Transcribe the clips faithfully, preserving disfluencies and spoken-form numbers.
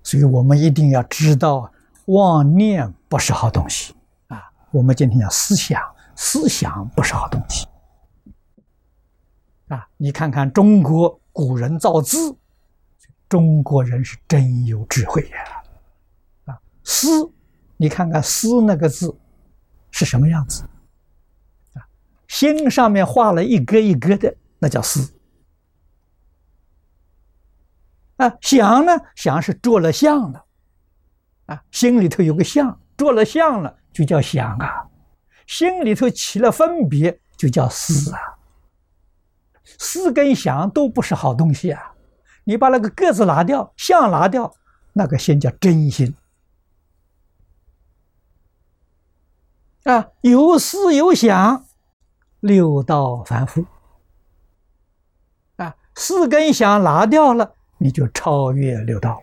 所以我们一定要知道，妄念不是好东西啊。我们今天讲思想，思想不是好东西啊。你看看中国古人造字，中国人是真有智慧呀！啊，思，你看看思那个字是什么样子啊？心上面画了一格一格的，那叫思。啊，想呢？想是着了相了，啊，心里头有个相，着了相了就叫想啊，心里头起了分别就叫思啊。思跟想都不是好东西啊，你把那个个字拿掉，相拿掉，那个心叫真心啊，有思有想，六道凡夫啊，思跟想拿掉了，你就超越六道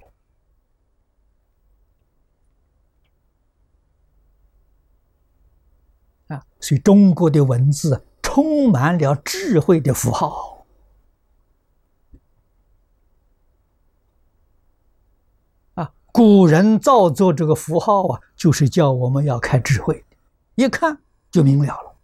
了啊！所以中国的文字充满了智慧的符号啊！古人造作这个符号啊，就是叫我们要开智慧，一看就明了了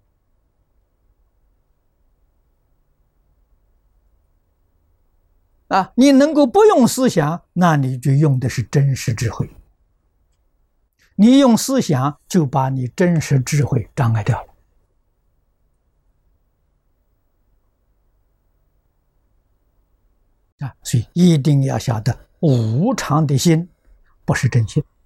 啊！你能够不用思想，那你就用的是真实智慧。你用思想，就把你真实智慧障碍掉了啊！所以一定要晓得，无常的心不是真心。